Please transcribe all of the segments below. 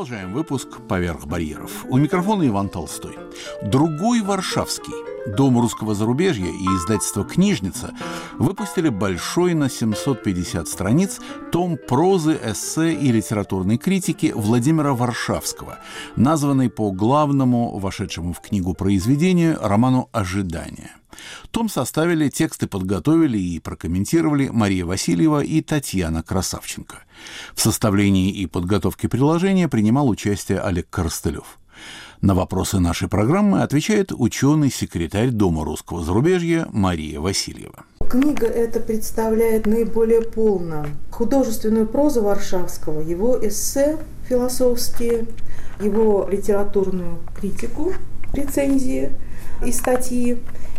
Продолжаем выпуск «Поверх барьеров». У микрофона Иван Толстой. Другой Варшавский. Дом русского зарубежья и издательство «Книжница» выпустили большой на 750 страниц том прозы, эссе и литературной критики Владимира Варшавского, названный по главному, вошедшему в книгу произведению, роману «Ожидание». Том составили, тексты подготовили и прокомментировали Мария Васильева и Татьяна Красавченко. В составлении и подготовке приложения принимал участие Олег Коростылев. На вопросы нашей программы отвечает ученый-секретарь Дома русского зарубежья Мария Васильева. Книга эта представляет наиболее полно художественную прозу Варшавского, его эссе философские, его литературную критику, рецензии и статьи,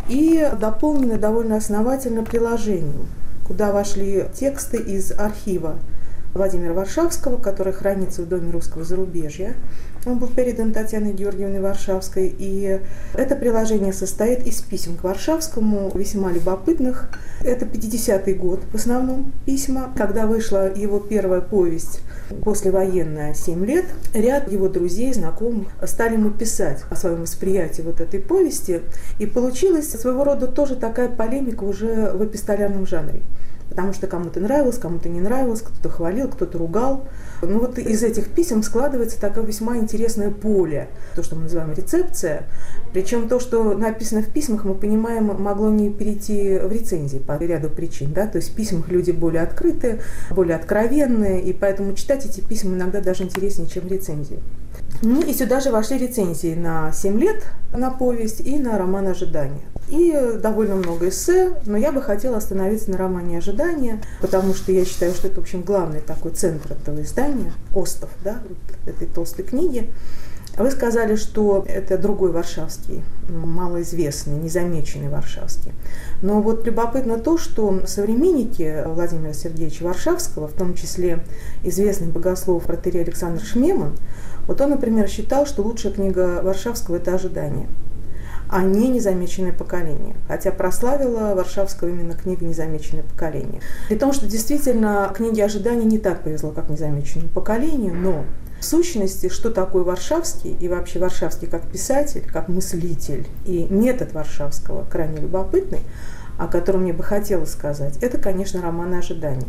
и дополнена довольно основательно приложением, куда вошли тексты из архива Владимира Варшавского, который хранится в Доме русского зарубежья. Он был передан Татьяной Георгиевной Варшавской, и это приложение состоит из писем к Варшавскому, весьма любопытных. Это 50-й год в основном письма, когда вышла его первая повесть «Послевоенная. 7 лет». Ряд его друзей, знакомых стали ему писать о своем восприятии вот этой повести, и получилась своего рода тоже такая полемика уже в эпистолярном жанре. Потому что кому-то нравилось, кому-то не нравилось, кто-то хвалил, кто-то ругал. Ну вот из этих писем складывается такое весьма интересное поле, то, что мы называем рецепция. Причем то, что написано в письмах, мы понимаем, могло не перейти в рецензии по ряду причин. Да? То есть в письмах люди более открытые, более откровенные, и поэтому читать эти письма иногда даже интереснее, чем рецензии. Ну и сюда же вошли рецензии на 7 лет, на повесть и на роман «Ожидание». И довольно много эссе, но я бы хотела остановиться на романе «Ожидание», потому что я считаю, что это, в общем, главный такой центр этого издания, остов, да, этой толстой книги. Вы сказали, что это другой Варшавский, малоизвестный, незамеченный Варшавский. Но вот любопытно то, что современники Владимира Сергеевича Варшавского, в том числе известный богослов протоиерей Александр Шмеман, вот он, например, считал, что лучшая книга Варшавского – это «Ожидание», а не «Незамеченное поколение». Хотя прославила Варшавского именно книга «Незамеченное поколение». При том, что действительно книге «Ожидание» не так повезло, как «Незамеченному поколению», но в сущности, что такое Варшавский и вообще Варшавский как писатель, как мыслитель и метод Варшавского крайне любопытный, о котором мне бы хотелось сказать, это, конечно, роман «Ожидание».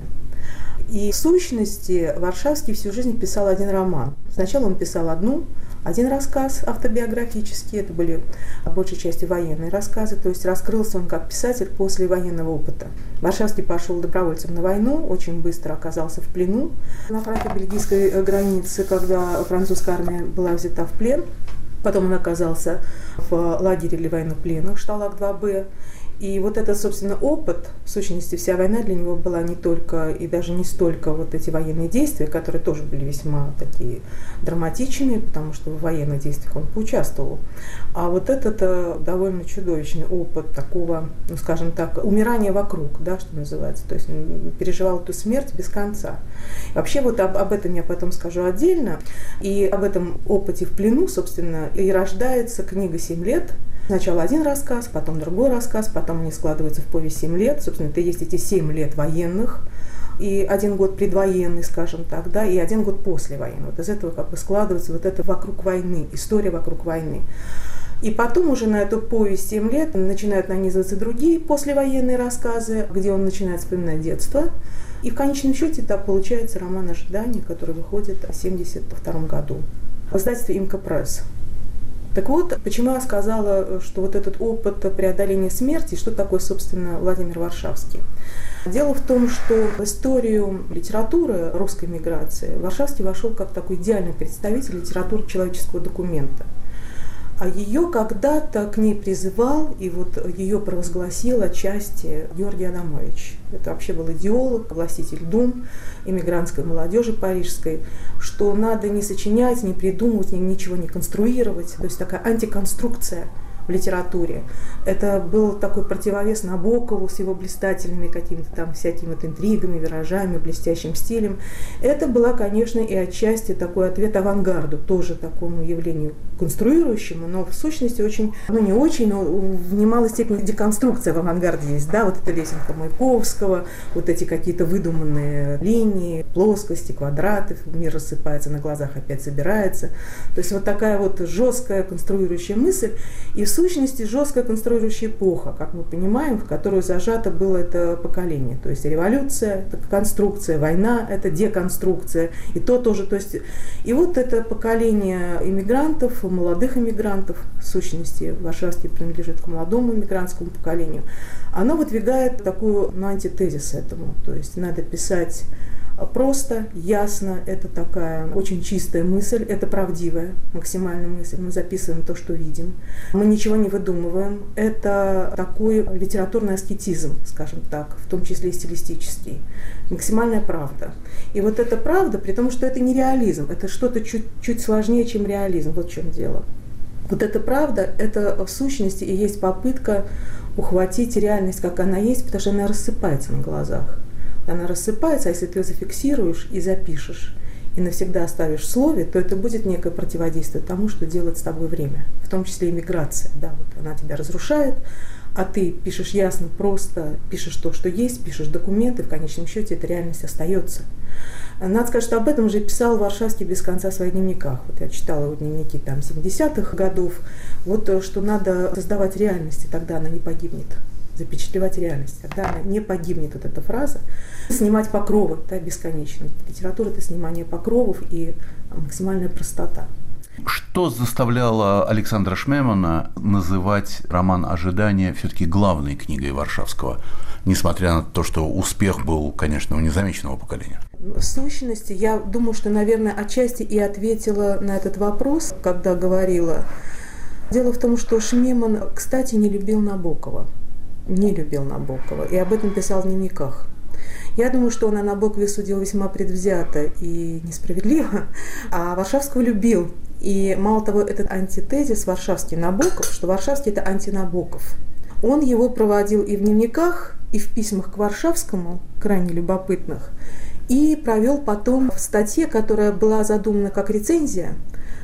И в сущности Варшавский всю жизнь писал один роман. Сначала он писал один рассказ автобиографический, это были по большей части военные рассказы, то есть раскрылся он как писатель после военного опыта. Варшавский пошел добровольцем на войну, очень быстро оказался в плену на франко-бельгийской границе, когда французская армия была взята в плен. Потом он оказался в лагере для военнопленных Шталак-2Б. И вот этот, собственно, опыт, в сущности, вся война для него была не только и даже не столько вот эти военные действия, которые тоже были весьма такие драматичными, потому что в военных действиях он поучаствовал, а вот этот довольно чудовищный опыт такого, ну, скажем так, умирания вокруг, да, что называется, то есть он переживал эту смерть без конца. Вообще вот об этом я потом скажу отдельно, и об этом опыте в плену, собственно, и рождается книга «7 лет». Сначала один рассказ, потом другой рассказ, потом они складываются в повесть «7 лет». Собственно, это есть эти 7 лет военных, и 1 год предвоенный, скажем так, да, и 1 год послевоенный. Вот из этого как бы складывается вот это вокруг войны, история вокруг войны. И потом уже на эту повесть «7 лет» начинают нанизываться другие послевоенные рассказы, где он начинает вспоминать детство. И в конечном счете так получается роман «Ожидание», который выходит в 1972 году в издательстве «Имка Пресс». Так вот, почему я сказала, что вот этот опыт преодоления смерти, что такое, собственно, Владимир Варшавский? Дело в том, что в историю литературы русской миграции Варшавский вошел как такой идеальный представитель литературы человеческого документа. А ее когда-то к ней призывал, и вот ее провозгласил отчасти Георгий Адамович. Это вообще был идеолог, властитель дум эмигрантской молодежи парижской, что надо не сочинять, не придумывать, ничего не конструировать. То есть такая антиконструкция в литературе. Это был такой противовес Набокову с его блистательными какими-то там всякими вот интригами, виражами, блестящим стилем. Это была, конечно, и отчасти такой ответ авангарду, тоже такому явлению конструирующему, но в сущности очень, не очень, но в немалой степени деконструкция в авангарде есть, да, вот эта лесенка Маяковского, вот эти какие-то выдуманные линии, плоскости, квадраты, мир рассыпается на глазах, опять собирается. То есть вот такая вот жесткая конструирующая мысль и в сущности жесткая конструирующая эпоха, как мы понимаем, в которую зажато было это поколение. То есть революция – это конструкция, война – это деконструкция, и то тоже. То есть, и вот это поколение иммигрантов, молодых иммигрантов, в сущности, Варшавский принадлежит к молодому иммигрантскому поколению, оно выдвигает такую антитезис этому. То есть надо писать просто, ясно, это такая очень чистая мысль, это правдивая максимальная мысль. Мы записываем то, что видим. Мы ничего не выдумываем. Это такой литературный аскетизм, скажем так, в том числе и стилистический. Максимальная правда. И вот эта правда, при том, что это не реализм, это что-то чуть сложнее, чем реализм. Вот в чем дело. Вот эта правда, это в сущности и есть попытка ухватить реальность, как она есть, потому что она рассыпается на глазах. Она рассыпается, а если ты ее зафиксируешь и запишешь, и навсегда оставишь в слове, то это будет некое противодействие тому, что делает с тобой время, в том числе и миграция. Да, вот она тебя разрушает, а ты пишешь ясно, просто, пишешь то, что есть, пишешь документы, в конечном счете эта реальность остается. Надо сказать, что об этом же писал Варшавский без конца в своих дневниках. Вот я читала его дневники 70-х годов, вот что надо создавать реальность, и тогда она не погибнет. Запечатлевать реальность, тогда она не погибнет, вот эта фраза. Снимать покровы, да, бесконечно. Литература – это снимание покровов и максимальная простота. Что заставляло Александра Шмемана называть роман «Ожидание» все-таки главной книгой Варшавского, несмотря на то, что успех был, конечно, у незамеченного поколения? В сущности, я думаю, что, наверное, отчасти и ответила на этот вопрос, когда говорила. Дело в том, что Шмеман, кстати, не любил Набокова. Не любил Набокова, и об этом писал в дневниках. Я думаю, что он о Набокове судил весьма предвзято и несправедливо, а Варшавского любил. И мало того, этот антитезис Варшавский-Набоков, что Варшавский – это антинабоков. Он его проводил и в дневниках, и в письмах к Варшавскому, крайне любопытных, и провел потом в статье, которая была задумана как рецензия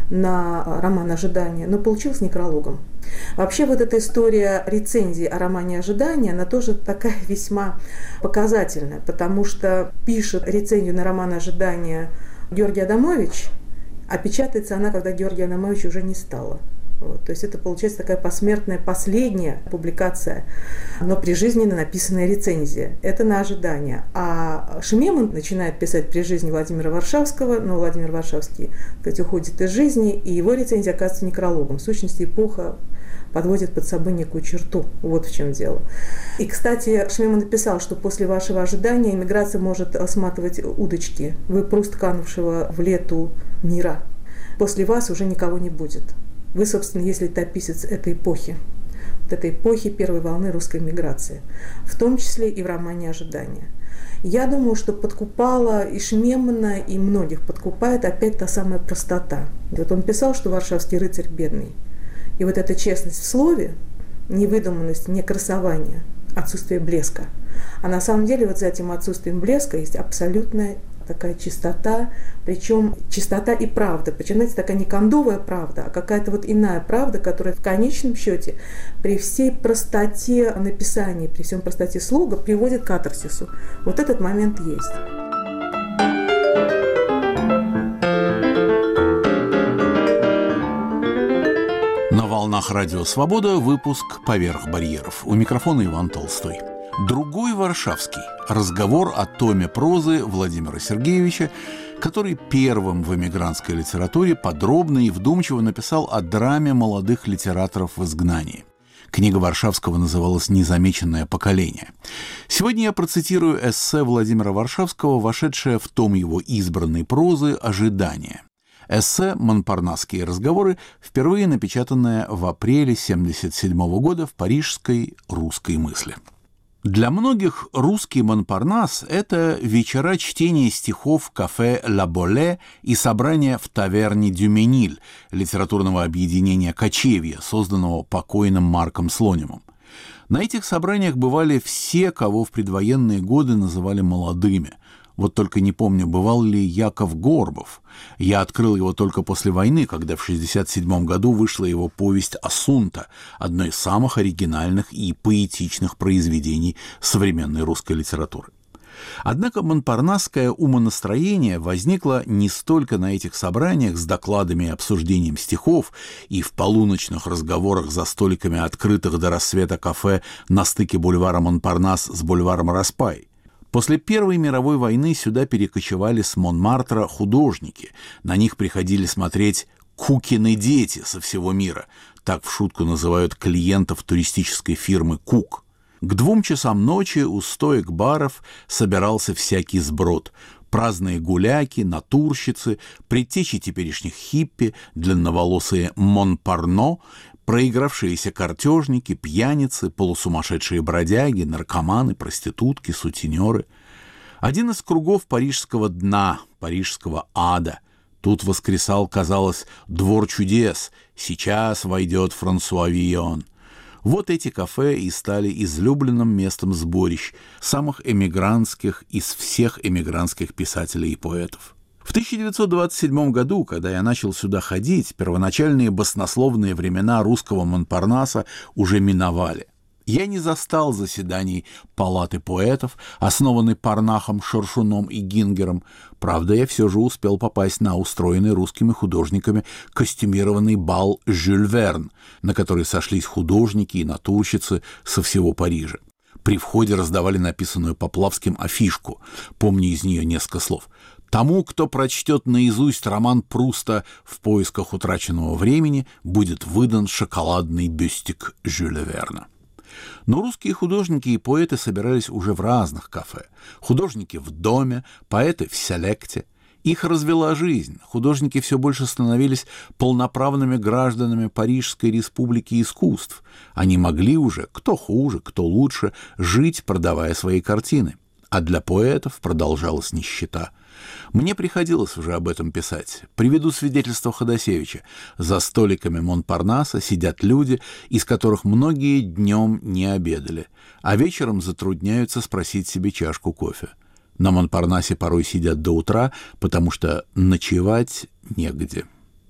на роман «Ожидание», но получилась некрологом. Вообще вот эта история рецензии о романе «Ожидание», она тоже такая весьма показательная, потому что пишет рецензию на роман «Ожидание» Георгий Адамович, а печатается она, когда Георгия Адамовича уже не стало. Вот, то есть это получается такая посмертная последняя публикация, но прижизненно написанная рецензия. Это на «Ожидание». А Шмеман начинает писать при жизни Владимира Варшавского, но Владимир Варшавский, кстати, уходит из жизни, и его рецензия оказывается некрологом. В сущности, эпоха подводит под собой некую черту. Вот в чем дело. И, кстати, Шмеман написал, что после вашего ожидания эмиграция может сматывать удочки. Вы пруст канувшего в лету мира. После вас уже никого не будет. Вы, собственно, есть летописец этой эпохи, вот этой эпохи первой волны русской миграции, в том числе и в романе «Ожидание». Я думаю, что подкупала и Шмемана, и многих подкупает опять та самая простота. И вот он писал, что Варшавский рыцарь бедный. И вот эта честность в слове, невыдуманность, не красование, отсутствие блеска. А на самом деле вот за этим отсутствием блеска есть абсолютная такая чистота, причем чистота и правда. Причем, знаете, такая не кондовая правда, а какая-то вот иная правда, которая в конечном счете при всей простоте написания, при всем простоте слога приводит к катарсису. Вот этот момент есть. На волнах Радио Свобода выпуск «Поверх барьеров». У микрофона Иван Толстой. Другой Варшавский. Разговор о томе прозы Владимира Сергеевича, который первым в эмигрантской литературе подробно и вдумчиво написал о драме молодых литераторов в изгнании. Книга Варшавского называлась «Незамеченное поколение». Сегодня я процитирую эссе Владимира Варшавского, вошедшее в том его избранной прозы «Ожидание». Эссе «Монпарнасские разговоры», впервые напечатанное в апреле 1977 года в парижской «Русской мысли». Для многих русский Монпарнас – это вечера чтения стихов в кафе «Ла Боле» и собрания в таверне «Дюмениль» литературного объединения «Кочевья», созданного покойным Марком Слонимом. На этих собраниях бывали все, кого в предвоенные годы называли молодыми. Вот только не помню, бывал ли Яков Горбов. Я открыл его только после войны, когда в 1967 году вышла его повесть «Асунта», одно из самых оригинальных и поэтичных произведений современной русской литературы. Однако монпарнасское умонастроение возникло не столько на этих собраниях с докладами и обсуждением стихов и в полуночных разговорах за столиками открытых до рассвета кафе на стыке бульвара Монпарнас с бульваром Распай. После Первой мировой войны сюда перекочевали с Монмартра художники. На них приходили смотреть «Кукины дети» со всего мира. Так в шутку называют клиентов туристической фирмы «Кук». К 2 часам ночи у стоек баров собирался всякий сброд. Праздные гуляки, натурщицы, предтечи теперешних хиппи, длинноволосые Монпарно, проигравшиеся картежники, пьяницы, полусумасшедшие бродяги, наркоманы, проститутки, сутенеры. Один из кругов парижского дна, парижского ада. Тут воскресал, казалось, двор чудес. Сейчас войдет Франсуа Вийон. Вот эти кафе и стали излюбленным местом сборищ самых эмигрантских из всех эмигрантских писателей и поэтов. В 1927 году, когда я начал сюда ходить, первоначальные баснословные времена русского Монпарнаса уже миновали. Я не застал заседаний палаты поэтов, основанной Парнахом, Шершуном и Гингером. Правда, я все же успел попасть на устроенный русскими художниками костюмированный бал «Жюль Верн», на который сошлись художники и натурщицы со всего Парижа. При входе раздавали написанную Поплавским афишку. Помню из нее несколько слов. «Тому, кто прочтет наизусть роман Пруста «В поисках утраченного времени», будет выдан шоколадный бюстик Жюля Верна». Но русские художники и поэты собирались уже в разных кафе. Художники в доме, поэты в селекте. Их развела жизнь. Художники все больше становились полноправными гражданами Парижской республики искусств. Они могли уже, кто хуже, кто лучше, жить, продавая свои картины. А для поэтов продолжалась нищета. Мне приходилось уже об этом писать. Приведу свидетельство Ходосевича. За столиками Монпарнаса сидят люди, из которых многие днем не обедали, а вечером затрудняются спросить себе чашку кофе. На Монпарнасе порой сидят до утра, потому что ночевать негде.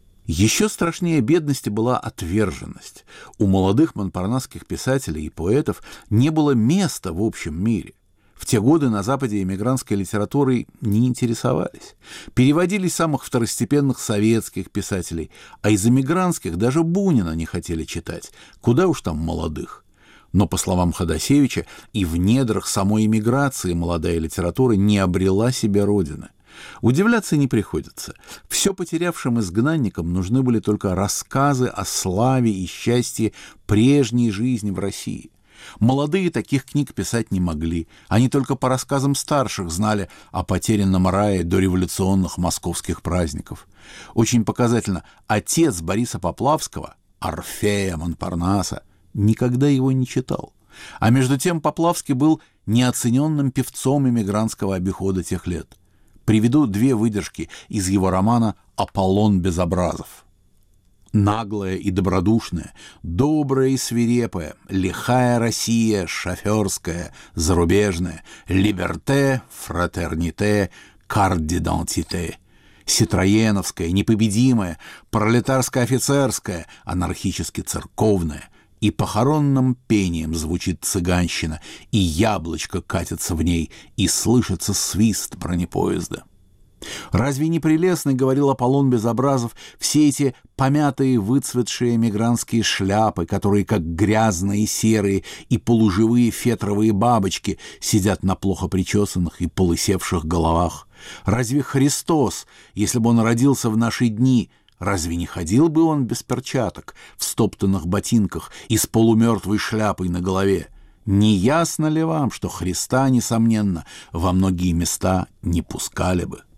Еще страшнее бедности была отверженность. У молодых монпарнасских писателей и поэтов не было места в общем мире. В те годы на Западе эмигрантской литературой не интересовались. Переводили самых второстепенных советских писателей, а из эмигрантских даже Бунина не хотели читать. Куда уж там молодых. Но, по словам Ходосевича, и в недрах самой эмиграции молодая литература не обрела себе родины. Удивляться не приходится. Все потерявшим изгнанникам нужны были только рассказы о славе и счастье прежней жизни в России. Молодые таких книг писать не могли. Они только по рассказам старших знали о потерянном рае до революционных московских праздников. Очень показательно, отец Бориса Поплавского, Орфея Монпарнаса, никогда его не читал. А между тем Поплавский был неоцененным певцом эмигрантского обихода тех лет. Приведу 2 выдержки из его романа «Аполлон Безобразов». Наглая и добродушная, добрая и свирепая, лихая Россия, шоферская, зарубежная, либерте, фратерните, карт д'идентите, ситроеновская, непобедимая, пролетарско-офицерская, анархически-церковная, и похоронным пением звучит цыганщина, и яблочко катится в ней, и слышится свист бронепоезда. Разве не прелестно, говорил Аполлон Безобразов, все эти помятые выцветшие эмигрантские шляпы, которые, как грязные, серые и полуживые фетровые бабочки, сидят на плохо причесанных и полысевших головах? Разве Христос, если бы он родился в наши дни, разве не ходил бы он без перчаток, в стоптанных ботинках и с полумертвой шляпой на голове? Не ясно ли вам, что Христа, несомненно, во многие места не пускали бы?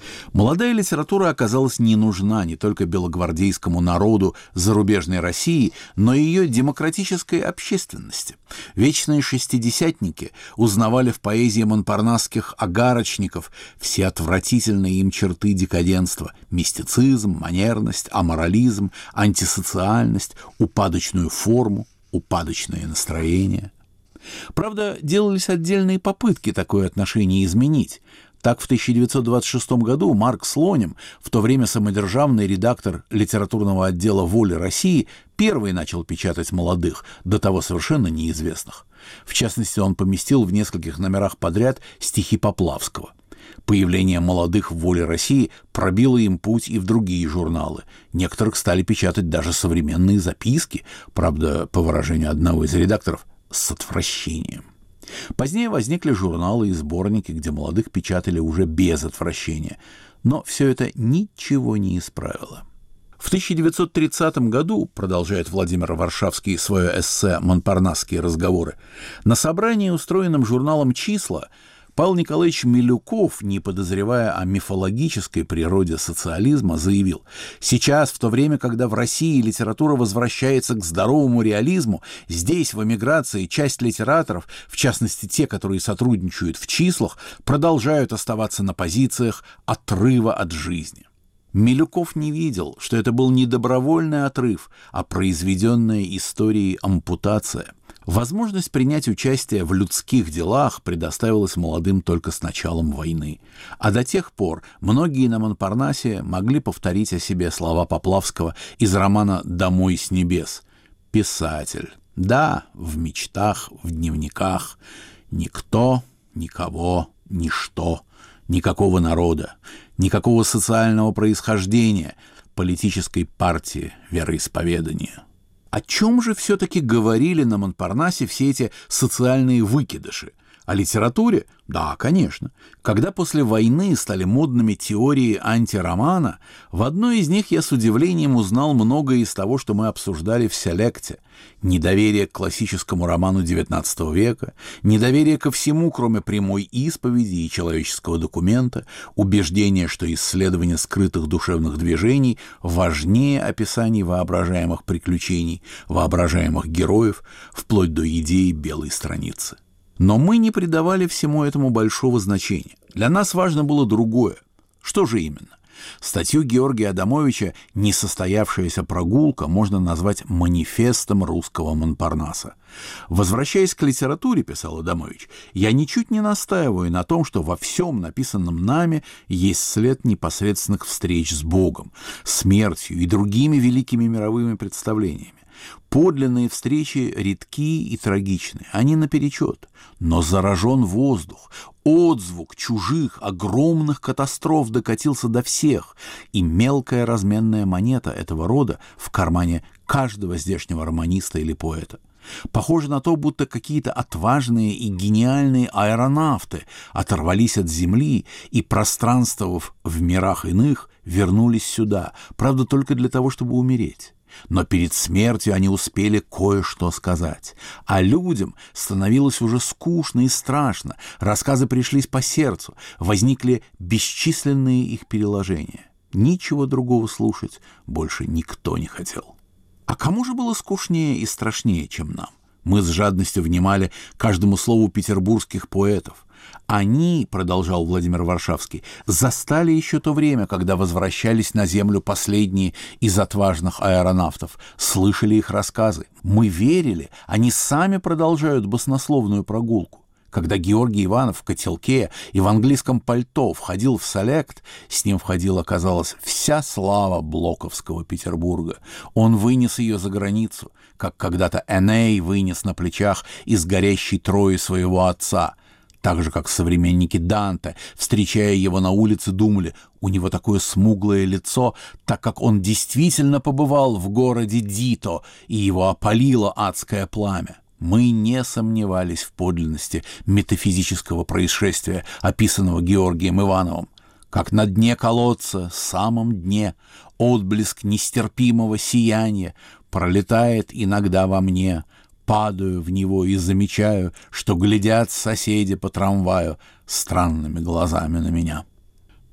Молодая литература оказалась не нужна не только белогвардейскому народу зарубежной России, но и ее демократической общественности. Вечные шестидесятники узнавали в поэзии монпарнасских агарочников все отвратительные им черты декаденства – мистицизм, манерность, аморализм, антисоциальность, упадочную форму, упадочное настроение. Правда, делались отдельные попытки такое отношение изменить. Так, в 1926 году Марк Слоним, в то время самодержавный редактор литературного отдела «Воли России», первый начал печатать молодых, до того совершенно неизвестных. В частности, он поместил в нескольких номерах подряд стихи Поплавского. Появление молодых в «Воле России» пробило им путь и в другие журналы. Некоторых стали печатать даже современные записки, правда, по выражению одного из редакторов, с отвращением. Позднее возникли журналы и сборники, где молодых печатали уже без отвращения. Но все это ничего не исправило. В 1930 году, продолжает Владимир Варшавский свое эссе «Монпарнасские разговоры», на собрании, устроенном журналом «Числа», Павел Николаевич Милюков, не подозревая о мифологической природе социализма, заявил: «Сейчас, в то время, когда в России литература возвращается к здоровому реализму, здесь, в эмиграции, часть литераторов, в частности те, которые сотрудничают в числах, продолжают оставаться на позициях отрыва от жизни». Милюков не видел, что это был не добровольный отрыв, а произведенная историей ампутация. Возможность принять участие в людских делах предоставилась молодым только с началом войны. А до тех пор многие на Монпарнасе могли повторить о себе слова Поплавского из романа «Домой с небес». Писатель. Да, в мечтах, в дневниках. Никто, никого, ничто. Никакого народа, никакого социального происхождения, политической партии, вероисповедания. О чем же все-таки говорили на Монпарнасе все эти социальные выкидыши? О литературе? Да, конечно. Когда после войны стали модными теории антиромана, в одной из них я с удивлением узнал многое из того, что мы обсуждали в селекте. Недоверие к классическому роману XIX века, недоверие ко всему, кроме прямой исповеди и человеческого документа, убеждение, что исследование скрытых душевных движений важнее описаний воображаемых приключений, воображаемых героев, вплоть до идеи белой страницы. Но мы не придавали всему этому большого значения. Для нас важно было другое. Что же именно? Статью Георгия Адамовича «Несостоявшаяся прогулка» можно назвать манифестом русского Монпарнаса. «Возвращаясь к литературе, — писал Адамович, — я ничуть не настаиваю на том, что во всем написанном нами есть след непосредственных встреч с Богом, смертью и другими великими мировыми представлениями. Подлинные встречи редки и трагичны, они наперечет, но заражен воздух, отзвук чужих огромных катастроф докатился до всех, и мелкая разменная монета этого рода в кармане каждого здешнего романиста или поэта. Похоже на то, будто какие-то отважные и гениальные аэронавты оторвались от земли и, пространствовав в мирах иных, вернулись сюда, правда, только для того, чтобы умереть. Но перед смертью они успели кое-что сказать. А людям становилось уже скучно и страшно, рассказы пришлись по сердцу, возникли бесчисленные их переложения. Ничего другого слушать больше никто не хотел. А кому же было скучнее и страшнее, чем нам? Мы с жадностью внимали каждому слову петербургских поэтов. Они, продолжал Владимир Варшавский, застали еще то время, когда возвращались на землю последние из отважных аэронавтов, слышали их рассказы. Мы верили, они сами продолжают баснословную прогулку. Когда Георгий Иванов в котелке и в английском пальто входил в селект, с ним входила, казалось, вся слава блоковского Петербурга. Он вынес ее за границу, как когда-то Эней вынес на плечах из горящей Трои своего отца. Так же, как современники Данте, встречая его на улице, думали, у него такое смуглое лицо, так как он действительно побывал в городе Дито, и его опалило адское пламя. Мы не сомневались в подлинности метафизического происшествия, описанного Георгием Ивановым. Как на дне колодца, самом дне, отблеск нестерпимого сияния пролетает иногда во мне. Падаю в него и замечаю, что глядят соседи по трамваю странными глазами на меня.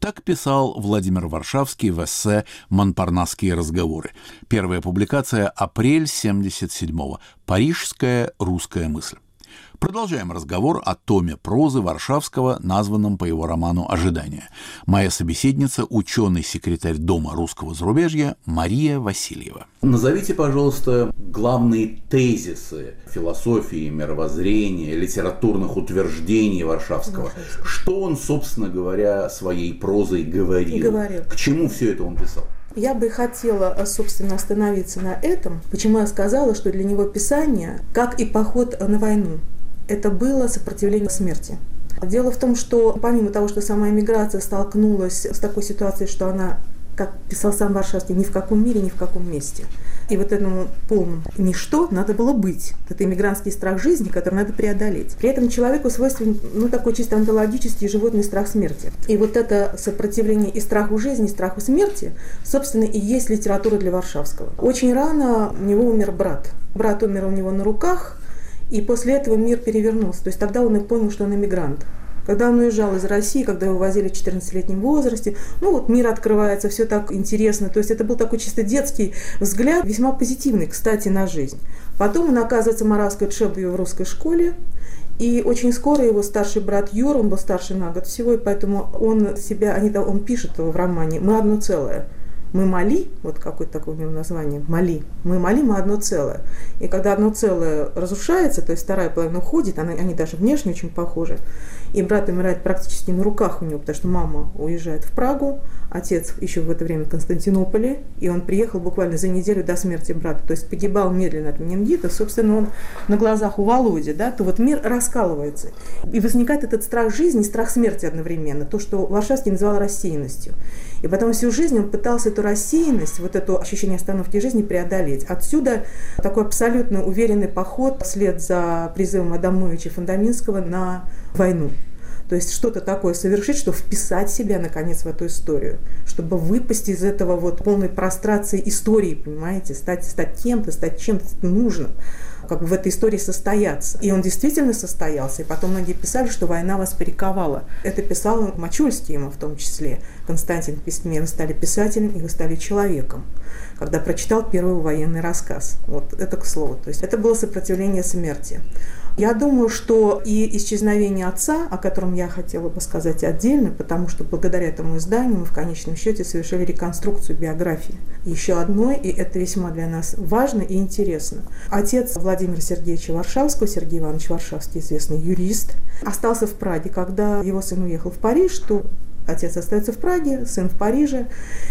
Так писал Владимир Варшавский в эссе «Монпарнасские разговоры». Первая публикация – апрель 1977-го. «Парижская русская мысль». Продолжаем разговор о томе прозы Варшавского, названном по его роману «Ожидание». Моя собеседница – ученый-секретарь Дома русского зарубежья Мария Васильева. Назовите, пожалуйста, главные тезисы философии, мировоззрения, литературных утверждений Варшавского. Что он, собственно говоря, своей прозой говорил? К чему все это он писал? Я бы хотела, собственно, остановиться на этом. Почему я сказала, что для него писание, как и поход на войну, это было сопротивление смерти. Дело в том, что помимо того, что сама эмиграция столкнулась с такой ситуацией, что она, как писал сам Варшавский, ни в каком мире, ни в каком месте. И вот этому полному ничто надо было быть. Это иммигрантский страх жизни, который надо преодолеть. При этом человеку свойственен, такой чисто онтологический животный страх смерти. И вот это сопротивление и страху жизни, и страху смерти, собственно, и есть литература для Варшавского. Очень рано у него умер брат. Брат умер у него на руках, и после этого мир перевернулся. То есть тогда он и понял, что он иммигрант. Когда он уезжал из России, когда его возили в 14-летнем возрасте, мир открывается, все так интересно. То есть это был такой чисто детский взгляд, весьма позитивный, кстати, на жизнь. Потом он оказывается моравской чебью в русской школе. И очень скоро его старший брат Юра, он был старше на год всего, и поэтому он пишет в романе «Мы одно целое». Мы Мали, вот какое-то такое у него название, Мали. Мы Мали, мы одно целое. И когда одно целое разрушается, то есть вторая половина уходит, они даже внешне очень похожи. И брат умирает практически на руках у него, потому что мама уезжает в Прагу, отец еще в это время в Константинополе, и он приехал буквально за неделю до смерти брата, то есть погибал медленно от менингита, собственно, он на глазах у Володи, то вот мир раскалывается. И возникает этот страх жизни и страх смерти одновременно, то, что Варшавский называл рассеянностью. И потом всю жизнь он пытался эту рассеянность, вот это ощущение остановки жизни преодолеть. Отсюда такой абсолютно уверенный поход вслед за призывом Адамовича и Фондаминского на войну. То есть что-то такое совершить, чтобы вписать себя, наконец, в эту историю, чтобы выпасть из этого полной прострации истории, понимаете, стать кем-то, стать чем-то нужным, как бы в этой истории состояться. И он действительно состоялся, и потом многие писали, что война вас перековала. Это писал Мачульский ему в том числе. Константин пишет мне: вы стали писателем, и вы стали человеком, когда прочитал первый военный рассказ. Вот это к слову. То есть это было сопротивление смерти. Я думаю, что и исчезновение отца, о котором я хотела бы сказать отдельно, потому что благодаря этому изданию мы в конечном счете совершили реконструкцию биографии еще одной, и это весьма для нас важно и интересно. Отец Владимира Сергеевича Варшавского, Сергей Иванович Варшавский, известный юрист, остался в Праге. Когда его сын уехал в Париж, то отец остается в Праге, сын в Париже.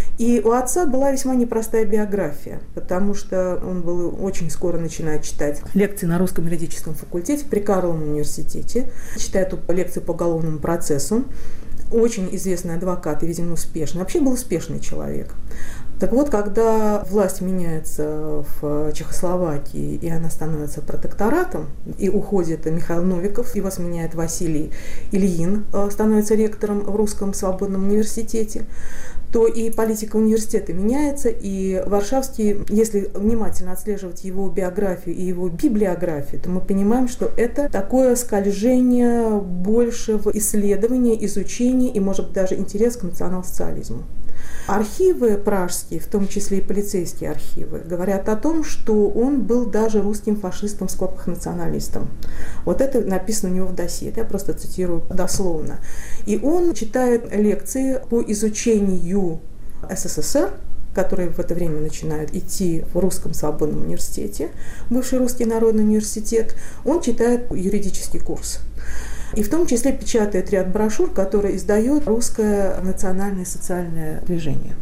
И у отца была весьма непростая биография, потому что он очень скоро начинает читать лекции на русском юридическом факультете при Карловом университете, читает лекции по уголовному процессу. Очень известный адвокат и, видимо, успешный. Вообще был успешный человек. Так вот, когда власть меняется в Чехословакии, и она становится протекторатом, и уходит Михаил Новиков, его сменяет Василий Ильин, становится ректором в Русском свободном университете, то и политика университета меняется, и Варшавский, если внимательно отслеживать его биографию и его библиографию, то мы понимаем, что это такое скольжение больше в исследование, изучение и, может быть, даже интерес к национал-социализму. Архивы пражские, в том числе и полицейские архивы, говорят о том, что он был даже русским фашистом, в скобках националистом. Вот это написано у него в досье, это я просто цитирую дословно. И он читает лекции по изучению СССР, которые в это время начинают идти в Русском свободном университете, бывший Русский народный университет. Он читает юридический курс. И в том числе печатает ряд брошюр, которые издает Русское национальное социальное движение.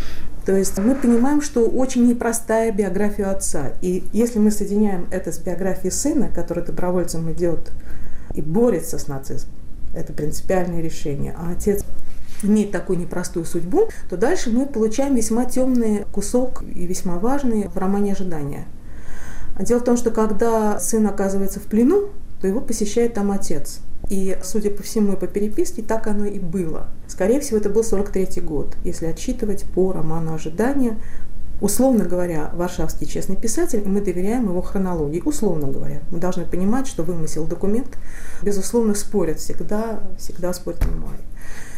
То есть мы понимаем, что очень непростая биография отца. И если мы соединяем это с биографией сына, который добровольцем идет и борется с нацизмом, это принципиальное решение, а отец имеет такую непростую судьбу, то дальше мы получаем весьма темный кусок и весьма важный в романе «Ожидание». Дело в том, что когда сын оказывается в плену, то его посещает там отец. И, судя по всему, и по переписке, так оно и было. Скорее всего, это был 43-й год, если отсчитывать по роману «Ожидание». Условно говоря, Варшавский честный писатель, и мы доверяем его хронологии. Условно говоря, мы должны понимать, что вымысел документ, безусловно, спорят всегда спорят мемуары.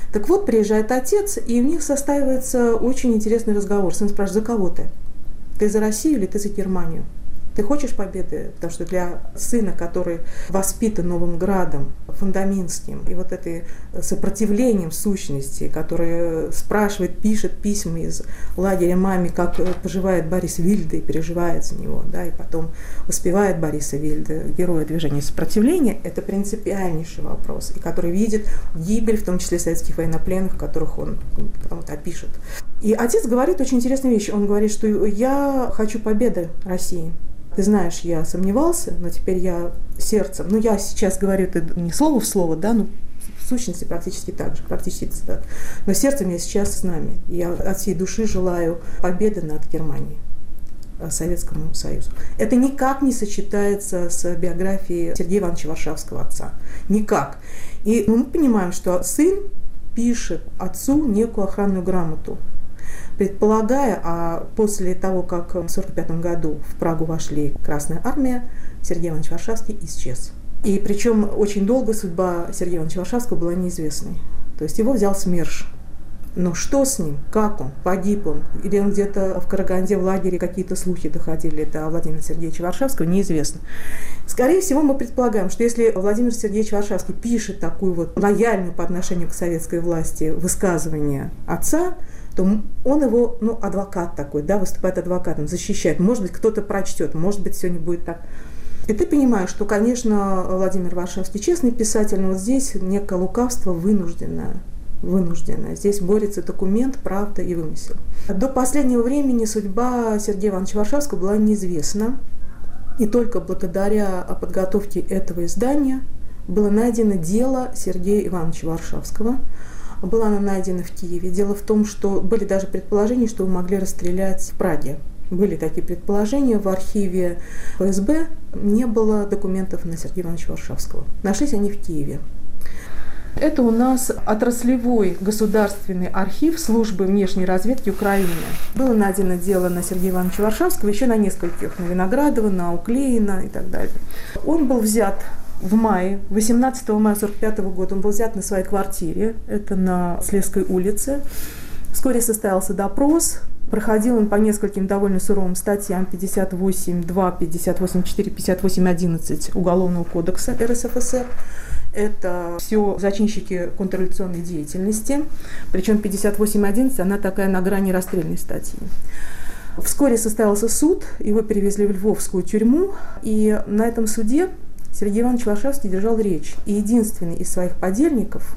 Так вот, приезжает отец, и у них составится очень интересный разговор. Сын спрашивает: за кого ты? Ты за Россию или ты за Германию? Ты хочешь победы? Потому что для сына, который воспитан Новым Градом, Фундаминским, и вот этой сопротивлением сущности, который спрашивает, пишет письма из лагеря маме, как поживает Борис Вильде, и переживает за него, да, и потом воспевает Бориса Вильде, героя движения сопротивления, это принципиальнейший вопрос, и который видит гибель, в том числе советских военнопленных, которых он потом опишет. И отец говорит очень интересную вещь. Он говорит, что я хочу победы России. Ты знаешь, я сомневался, но теперь я сердцем. Ну, я сейчас говорю это не слово в слово, да, но в сущности практически так же, практически цитат. Но сердцем я сейчас с нами. Я от всей души желаю победы над Германией, Советскому Союзу. Это никак не сочетается с биографией Сергея Ивановича Варшавского, отца. Никак. И мы понимаем, что сын пишет отцу некую охранную грамоту, предполагая, а после того, как в 1945 году в Прагу вошли Красная Армия, Сергей Иванович Варшавский исчез. И причем очень долго судьба Сергея Ивановича Варшавского была неизвестной. То есть его взял СМЕРШ. Но что с ним? Как он? Погиб он? Или он где-то в Караганде, в лагере, какие-то слухи доходили до Владимира Сергеевича Варшавского? Неизвестно. Скорее всего, мы предполагаем, что если Владимир Сергеевич Варшавский пишет такую вот лояльную по отношению к советской власти высказывание отца, то он его, адвокат такой, да, выступает адвокатом, защищает. Может быть, кто-то прочтет, может быть, все не будет так. И ты понимаешь, что, конечно, Владимир Варшавский честный писатель, но вот здесь некое лукавство вынужденное. Здесь борется документ, правда и вымысел. До последнего времени судьба Сергея Ивановича Варшавского была неизвестна. И только благодаря подготовке этого издания было найдено дело Сергея Ивановича Варшавского. Была она найдена в Киеве. Дело в том, что были даже предположения, что его могли расстрелять в Праге. Были такие предположения. В архиве ФСБ не было документов на Сергея Ивановича Варшавского. Нашлись они в Киеве. Это у нас отраслевой государственный архив службы внешней разведки Украины. Было найдено дело на Сергея Ивановича Варшавского, еще на нескольких, на Виноградова, на Уклеина и так далее. Он был взят в мае, 18 мая 1945 года, он был взят на своей квартире, это на Слезской улице. Вскоре состоялся допрос. Проходил он по нескольким довольно суровым статьям 58.2, 58.4, 58.11 Уголовного кодекса РСФСР. Это все зачинщики контрреволюционной деятельности. Причем 58.11, она такая на грани расстрельной статьи. Вскоре состоялся суд, его перевезли в Львовскую тюрьму. И на этом суде Сергей Иванович Варшавский держал речь. И единственный из своих подельников,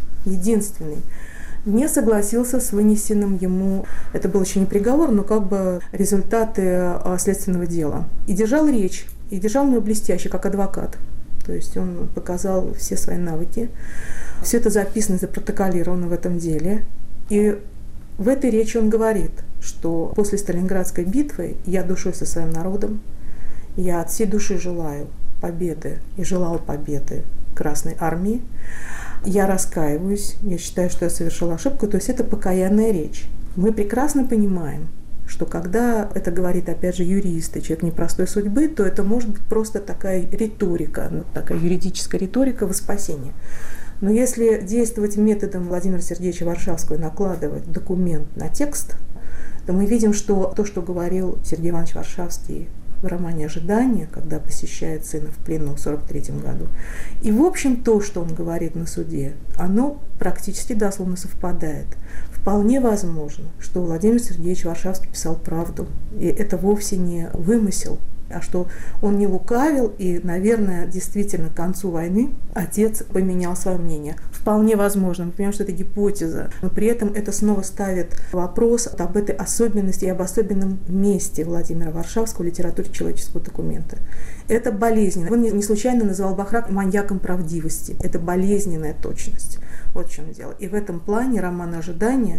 не согласился с вынесенным ему, это был еще не приговор, но как бы результаты следственного дела. И держал речь, и держал ее блестяще, как адвокат. То есть он показал все свои навыки. Все это записано, запротоколировано в этом деле. И в этой речи он говорит, что после Сталинградской битвы я душой со своим народом, я от всей души желаю победы и желал победы Красной Армии. Я раскаиваюсь, я считаю, что я совершила ошибку. То есть это покаянная речь. Мы прекрасно понимаем, что когда это говорит, опять же, юрист и человек непростой судьбы, то это может быть просто такая риторика, такая юридическая риторика во спасение. Но если действовать методом Владимира Сергеевича Варшавского и накладывать документ на текст, то мы видим, что то, что говорил Сергей Иванович Варшавский в романе «Ожидание», когда посещает сына в плену в 1943 году, и, в общем, то, что он говорит на суде, оно практически дословно совпадает. Вполне возможно, что Владимир Сергеевич Варшавский писал правду, и это вовсе не вымысел, а что он не лукавил, и, наверное, действительно к концу войны отец поменял свое мнение. Вполне возможно, мы понимаем, что это гипотеза, но при этом это снова ставит вопрос об этой особенности и об особенном месте Владимира Варшавского в литературе человеческого документа. Это болезненно. Он не случайно называл Бахрак маньяком правдивости. Это болезненная точность. Вот в чем дело. И в этом плане роман «Ожидание»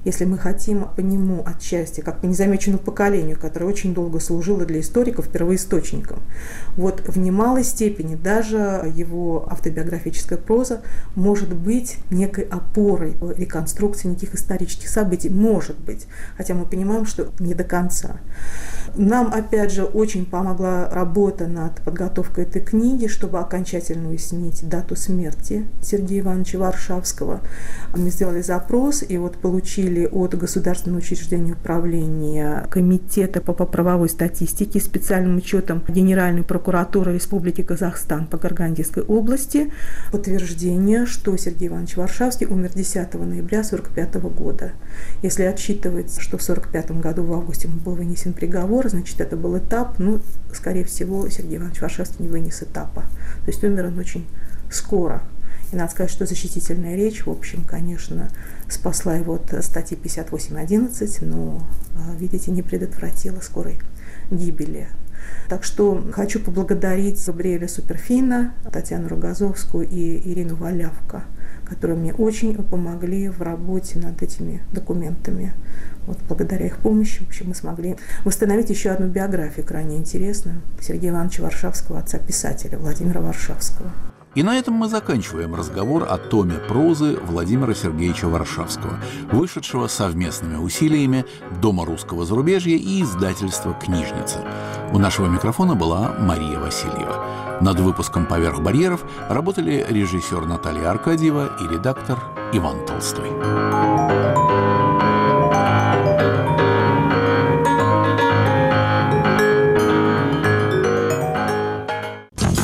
если мы хотим по нему отчасти, как по незамеченному поколению, которое очень долго служило для историков первоисточником, вот в немалой степени даже его автобиографическая проза может быть некой опорой в реконструкции неких исторических событий, может быть, хотя мы понимаем, что не до конца. Нам, опять же, очень помогла работа над подготовкой этой книги, чтобы окончательно уяснить дату смерти Сергея Ивановича Варшавского. Мы сделали запрос и вот получили от Государственного учреждения управления Комитета по правовой статистике специальным учетом Генеральной прокуратуры Республики Казахстан по Карагандинской области подтверждение, что Сергей Иванович Варшавский умер 10 ноября 1945 года. Если отсчитывать, что в 1945 году в августе был вынесен приговор, значит, это был этап, скорее всего, Сергей Иванович Варшавский не вынес этапа. То есть умер он очень скоро. И надо сказать, что защитительная речь, в общем, конечно, спасла его от статьи 58.11, но, видите, не предотвратила скорой гибели. Так что хочу поблагодарить Габриэля Суперфина, Татьяну Рогозовскую и Ирину Валявко, которые мне очень помогли в работе над этими документами. Вот благодаря их помощи, в общем, мы смогли восстановить еще одну биографию, крайне интересную, Сергея Ивановича Варшавского, отца-писателя Владимира Варшавского. И на этом мы заканчиваем разговор о томе прозы Владимира Сергеевича Варшавского, вышедшего совместными усилиями Дома русского зарубежья и издательства «Книжница». У нашего микрофона была Мария Васильева. Над выпуском «Поверх барьеров» работали режиссер Наталья Аркадьева и редактор Иван Толстой.